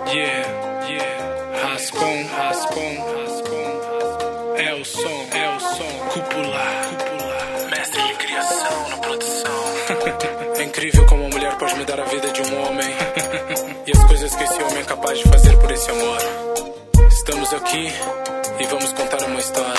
Rascon, é o som, cúpula, mestre de criação na produção. É incrível como uma mulher pode mudar a vida de um homem e as coisas que esse homem é capaz de fazer por esse amor. Estamos aqui e vamos contar uma história.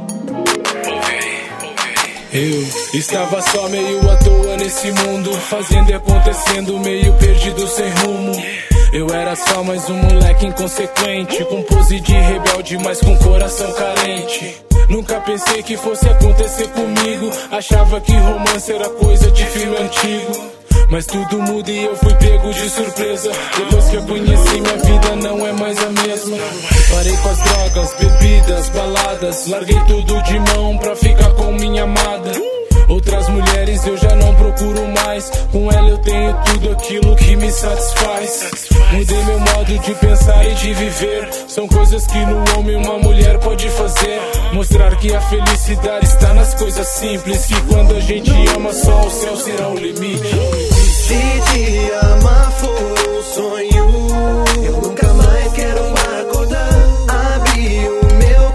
Eu estava só meio à toa nesse mundo, fazendo e acontecendo, meio perdido sem rumo. Eu era só mais um moleque inconsequente, com pose de rebelde, mas com coração carente. Nunca pensei que fosse acontecer comigo, achava que romance era coisa de filme antigo. Mas tudo muda e eu fui pego de surpresa. Depois que eu conheci, minha vida não é mais a mesma. Parei com as drogas, bebidas, baladas, larguei tudo de mão pra ficar com minha amada. Outras mulheres eu já não procuro mais, com ela eu tenho tudo aquilo que me satisfaz. Mudei meu modo de pensar e de viver, são coisas que no homem uma mulher pode fazer. Mostrar que a felicidade está nas coisas simples, que quando a gente ama só o céu será o limite. Se te amar for um sonho, eu nunca mais quero acordar. Abri o meu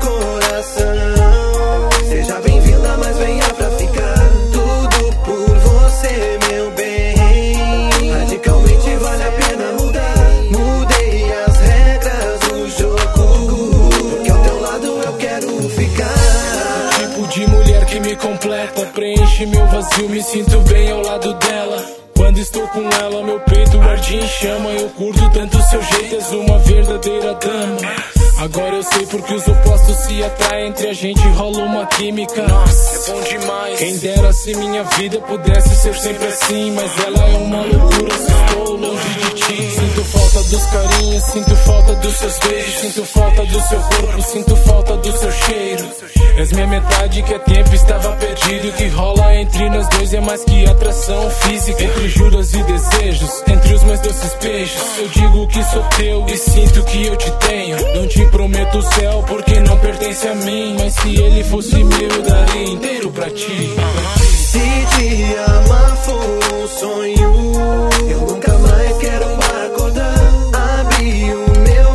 coração, seja bem-vinda, mas venha pra ficar. Tudo por você, meu bem, radicalmente vale a pena mudar. Mudei as regras do jogo, porque ao teu lado eu quero ficar. Tipo de mulher que me completa, preenche meu vazio, me sinto bem ao lado dela. Quando estou com ela, meu peito arde em chama. Eu curto tanto seu jeito, és uma verdadeira dama. Agora eu sei porque os opostos se atraem, entre a gente rola uma química. Nossa, é bom demais. Quem dera se minha vida pudesse ser sempre assim, mas ela é uma loucura se estou longe de ti. Sinto falta dos carinhos, sinto falta dos seus beijos, sinto falta do seu corpo, sinto falta do seu cheiro. És minha metade que há tempo estava perdido. O que rola entre nós dois é mais que atração física. Entre juras e desejos, entre os mais doces beijos, eu digo que sou teu e sinto que eu te tenho. Não te prometo o céu porque não pertence a mim, mas se ele fosse meu eu daria inteiro pra ti. Se te amar for um sonho, eu nunca mais quero acordar. Abri o meu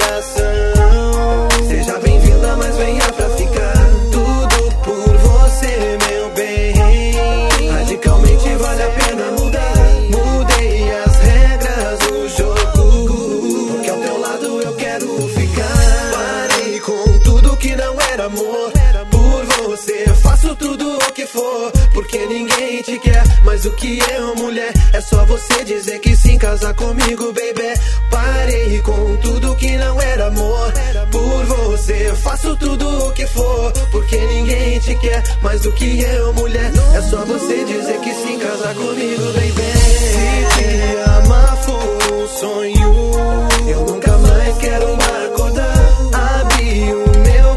coração, seja bem-vinda, mas venha pra ficar. Tudo por você, meu bem, radicalmente vale a pena mudar. Mudei as regras do jogo, porque ao teu lado eu quero ficar. Parei com tudo que não era amor, por você faço tudo o que for, porque ninguém te quer mais do que eu, mulher. É só você dizer que sim, casar comigo, baby. Parei com tudo que não era amor, por você faço tudo o que for, porque ninguém te quer mais do que eu, mulher. É só você dizer que sim, casar comigo, baby. Se te amar for um sonho, eu nunca mais quero acordar. Abri o meu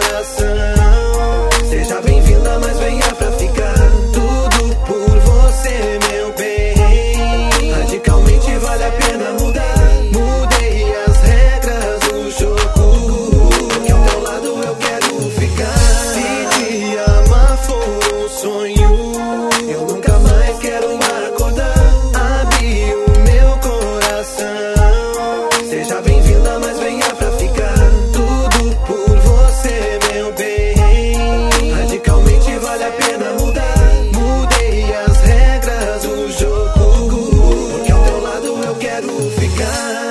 coração, seja bem-vinda, mas venha pra ficar. Tudo por você, meu bem, radicalmente vale a pena mudar. Mudei as regras do jogo, porque ao teu lado eu quero ficar. Se te amar for um sonho, eu nunca mais quero acordar. Abri o meu coração, seja bem-vinda, mas venha pra ficar. Tudo por você, meu bem, radicalmente vale a pena mudar. Mudei as regras do jogo, porque ao teu lado eu quero ficar.